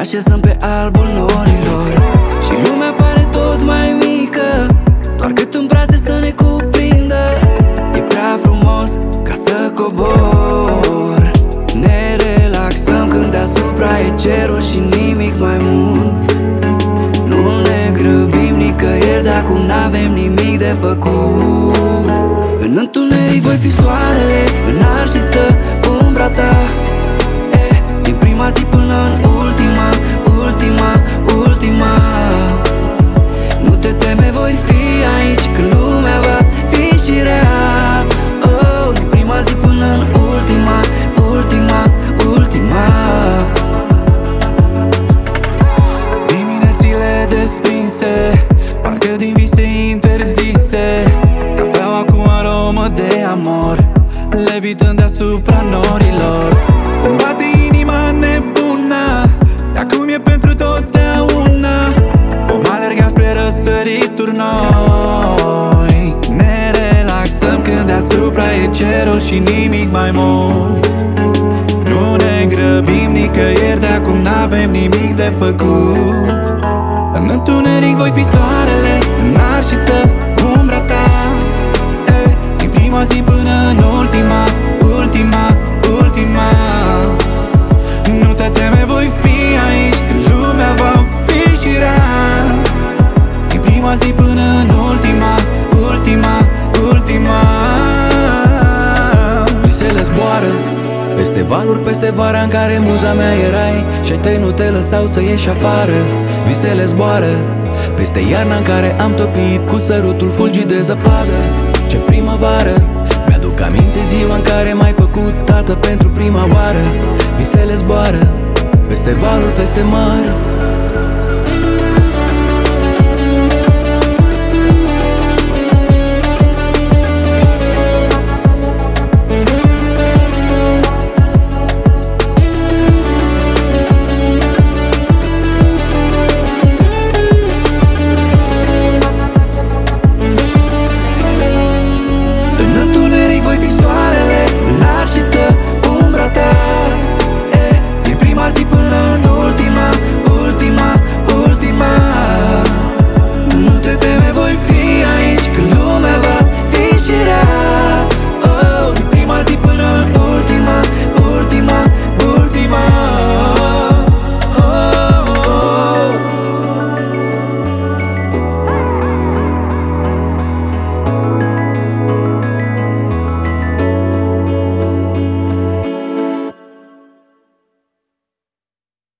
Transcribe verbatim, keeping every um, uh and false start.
așezăm pe albul norilor și lumea pare tot mai mică, doar cât în brațe să ne cuprindă. E prea frumos ca să cobor. Ne relaxăm când deasupra e cerul și nimic mai mult. Nu ne grăbim nicăieri, de acum n-avem nimic de făcut. În întuneric voi fi soarele, în arșiță umbra ta. E, din prima zi până în ultima, ultima, ultima. Nu te teme, voi fi aici când lumea va fi și rea. Oh, din prima zi până în ultima, ultima, ultima. Diminețile desprinse, parcă din vise interzise. Cafeaua cu aromă de amor, levitând deasupra norilor. Îmi bate inima nebună, de acum e pentru totdeauna. Vom alerga spre răsărituri noi. Ne relaxăm când deasupra e cerul și nimic mai mult. Nu ne grăbim nicăieri, de acum n-avem nimic de făcut. În întuneric voi fi soarele, în arșiță umbra ta. E, din prima zi până în ultima, ultima, ultima. Nu te teme, voi fi aici când lumea va fi și rea. Din prima zi până în ultima, ultima, ultima. Visele zboară peste valuri, peste vara în care muza mea erai și ai tăi nu te lăsau să ieși afară. Visele zboară peste iarna în care am topit cu sărutul fulgit de zăpadă. Ce primăvară, mi-aduc aminte ziua în care m-ai făcut tată pentru prima oară. Visele zboară peste valuri, peste măr.